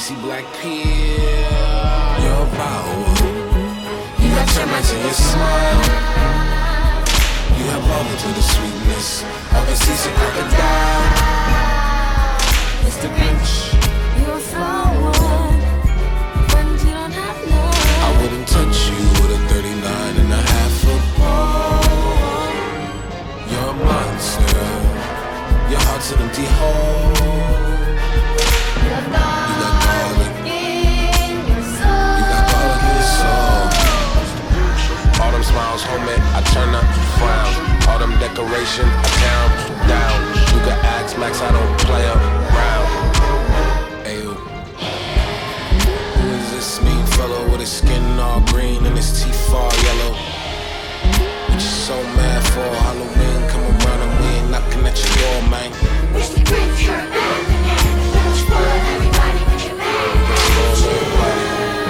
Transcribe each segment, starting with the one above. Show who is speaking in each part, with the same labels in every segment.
Speaker 1: greasy black peel. You're about. You got termites in your smile. You have all into the sweetness of a seasick crocodile. Mr. Grinch,
Speaker 2: you're a flower when you don't have love.
Speaker 1: I wouldn't touch you with a 39 and a half foot pole. You're a monster. Your heart's an empty hole. You got garlic
Speaker 2: in your soul.
Speaker 1: You got garlic in your soul. Autumn smiles, homemade, I turn up, frown. Autumn decoration, I tear 'em down. You can ask Max, I don't play around. Ayo. Who is this mean fellow with his skin all green and his teeth all yellow? What you so mad for? Halloween come around and we ain't knocking at your door, man.
Speaker 2: Mr. Grinch, you're an almanac. Don't spoil everybody with your mad.
Speaker 1: Spoil everybody.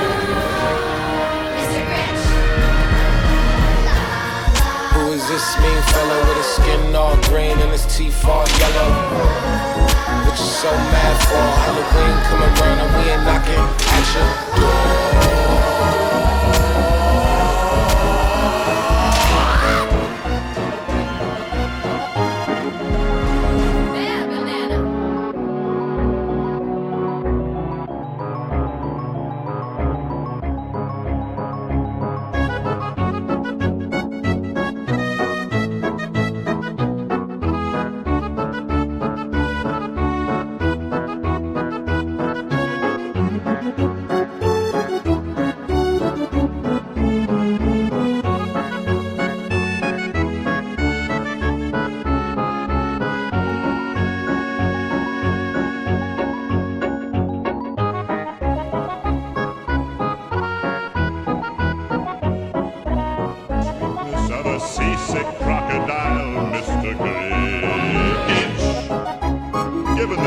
Speaker 2: Mr. Grinch.
Speaker 1: Who is this mean fellow with his skin all green and his teeth all yellow? What you so mad for? Halloween come around and we ain't knocking at your door.